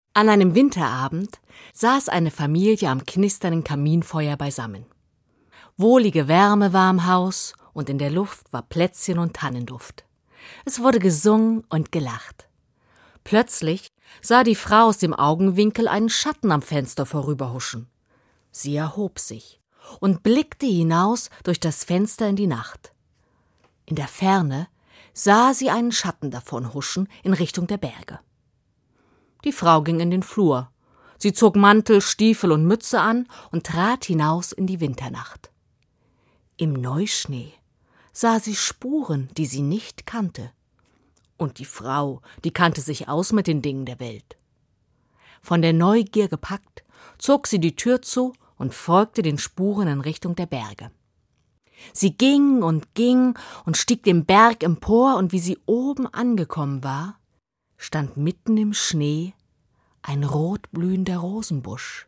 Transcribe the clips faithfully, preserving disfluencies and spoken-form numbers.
An einem Winterabend saß eine Familie am knisternden Kaminfeuer beisammen. Wohlige Wärme war im Haus und in der Luft war Plätzchen und Tannenduft. Es wurde gesungen und gelacht. Plötzlich sah die Frau aus dem Augenwinkel einen Schatten am Fenster vorüberhuschen. Sie erhob sich und blickte hinaus durch das Fenster in die Nacht. In der Ferne sah sie einen Schatten davonhuschen in Richtung der Berge. Die Frau ging in den Flur. Sie zog Mantel, Stiefel und Mütze an und trat hinaus in die Winternacht. Im Neuschnee sah sie Spuren, die sie nicht kannte. Und die Frau, die kannte sich aus mit den Dingen der Welt. Von der Neugier gepackt, zog sie die Tür zu und folgte den Spuren in Richtung der Berge. Sie ging und ging und stieg den Berg empor, und wie sie oben angekommen war, stand mitten im Schnee ein rotblühender Rosenbusch.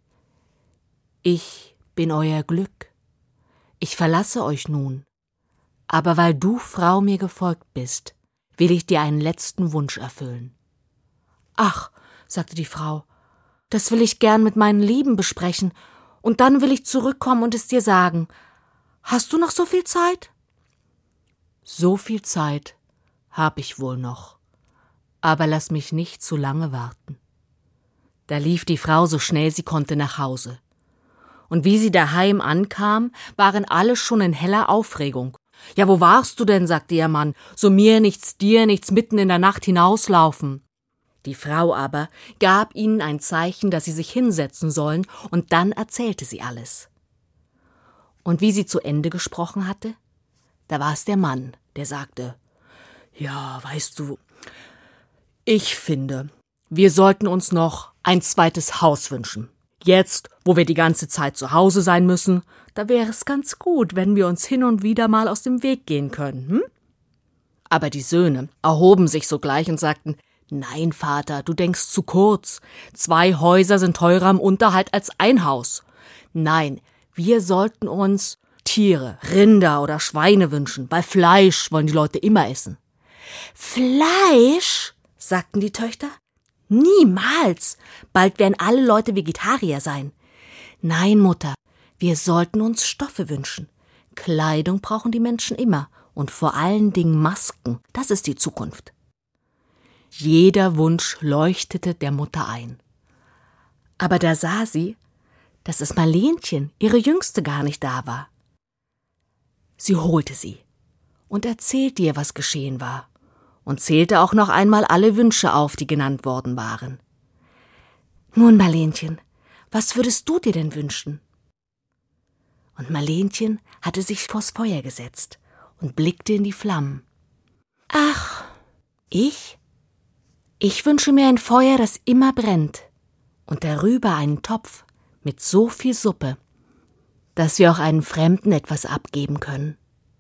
»Ich bin euer Glück. Ich verlasse euch nun. Aber weil du, Frau, mir gefolgt bist, will ich dir einen letzten Wunsch erfüllen.« »Ach«, sagte die Frau, »das will ich gern mit meinen Lieben besprechen, und dann will ich zurückkommen und es dir sagen. Hast du noch so viel Zeit?« »So viel Zeit hab ich wohl noch, aber lass mich nicht zu lange warten.« Da lief die Frau so schnell sie konnte nach Hause. Und wie sie daheim ankam, waren alle schon in heller Aufregung. »Ja, wo warst du denn?« sagte ihr Mann. »So mir nichts, dir nichts, mitten in der Nacht hinauslaufen.« Die Frau aber gab ihnen ein Zeichen, dass sie sich hinsetzen sollen, und dann erzählte sie alles. Und wie sie zu Ende gesprochen hatte, da war es der Mann, der sagte, »Ja, weißt du, ich finde, wir sollten uns noch ein zweites Haus wünschen. Jetzt, wo wir die ganze Zeit zu Hause sein müssen, da wäre es ganz gut, wenn wir uns hin und wieder mal aus dem Weg gehen können, hm?« Aber die Söhne erhoben sich sogleich und sagten, »Nein, Vater, du denkst zu kurz. Zwei Häuser sind teurer im Unterhalt als ein Haus. Nein, wir sollten uns Tiere, Rinder oder Schweine wünschen, weil Fleisch wollen die Leute immer essen.« »Fleisch?«, sagten die Töchter. »Niemals! Bald werden alle Leute Vegetarier sein.« »Nein, Mutter, wir sollten uns Stoffe wünschen. Kleidung brauchen die Menschen immer und vor allen Dingen Masken, das ist die Zukunft.« Jeder Wunsch leuchtete der Mutter ein. Aber da sah sie, dass das Marlenchen, ihre Jüngste, gar nicht da war. Sie holte sie und erzählte ihr, was geschehen war, und zählte auch noch einmal alle Wünsche auf, die genannt worden waren. »Nun, Marlenchen, was würdest du dir denn wünschen?« Und Marlenchen hatte sich vors Feuer gesetzt und blickte in die Flammen. »Ach, ich? Ich wünsche mir ein Feuer, das immer brennt, und darüber einen Topf mit so viel Suppe, dass wir auch einem Fremden etwas abgeben können.«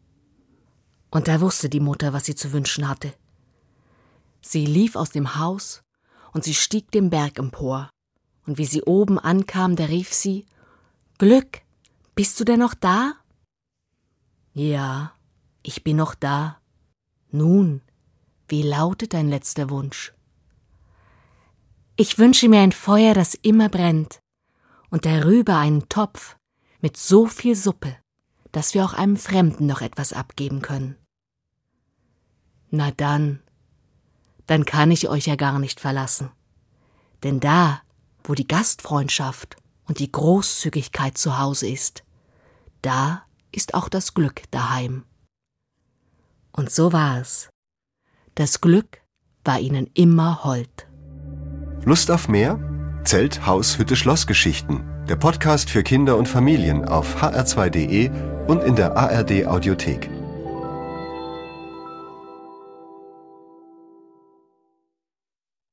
Und da wusste die Mutter, was sie zu wünschen hatte. Sie lief aus dem Haus und sie stieg den Berg empor, und wie sie oben ankam, da rief sie, »Glück, bist du denn noch da?« »Ja, ich bin noch da. Nun, wie lautet dein letzter Wunsch?« »Ich wünsche mir ein Feuer, das immer brennt, und darüber einen Topf mit so viel Suppe, dass wir auch einem Fremden noch etwas abgeben können.« »Na dann, dann kann ich euch ja gar nicht verlassen. Denn da, wo die Gastfreundschaft und die Großzügigkeit zu Hause ist, da ist auch das Glück daheim.« Und so war es. Das Glück war ihnen immer hold. Lust auf mehr? Zelt, Haus, Hütte, Schlossgeschichten. Der Podcast für Kinder und Familien auf h r zwei punkt d e und in der A R D Audiothek.